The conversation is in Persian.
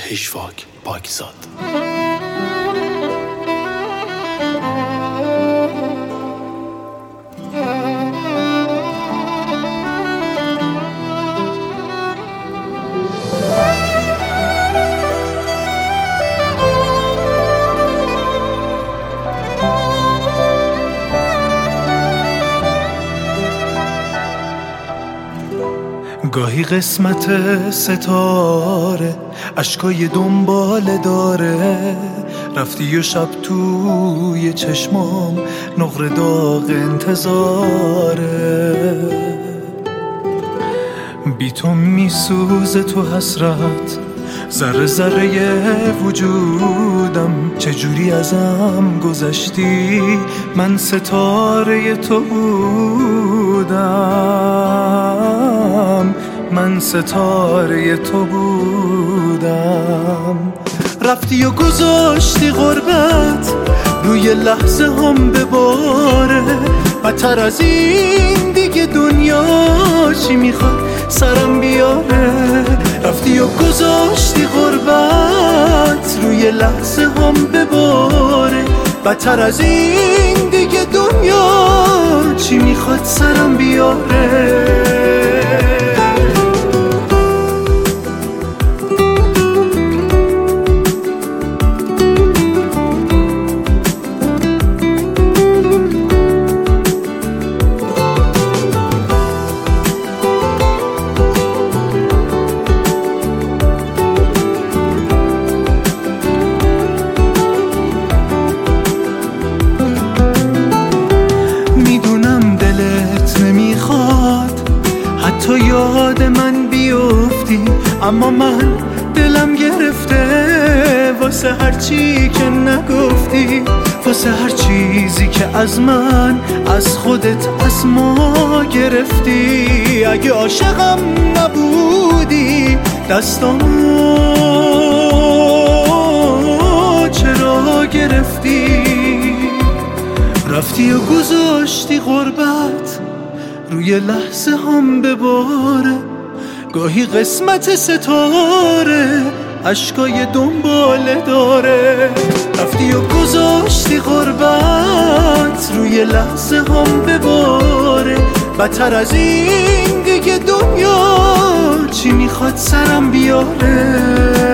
هشواک پاکزاد. گاهی قسمت ستاره اشکای دنباله داره، رفتی و شب توی چشمام نقره داغ انتظاره. بی تو میسوزه تو حسرت ذره ذره وجودم، چجوری ازم گذشتی من ستاره تو بودم، من ستاره تو بودم. رفتی و گذاشتی غربت روی لحظه هم بباره، بدتر از این دیگه دنیا چی میخواد سرم بیاره. رفتی و گذاشتی غربت روی لحظه هم بباره، بدتر از این دیگه دنیا چی میخواد سرم بیاره. تو یاد من بیفتی، اما من دلم گرفته واسه هر چی که نگفتی، واسه هر چیزی که از من از خودت از ما گرفتی. اگه عاشقم نبودی دستامو چرا گرفتی؟ رفتی و گذاشتی غربت روی لحظه هم بباره، گاهی قسمت ستاره اشکای دنباله داره. رفتی و گذاشتی غربت روی لحظه هم بباره، بدتر از این دیگه دنیا چی میخواد سرم بیاره.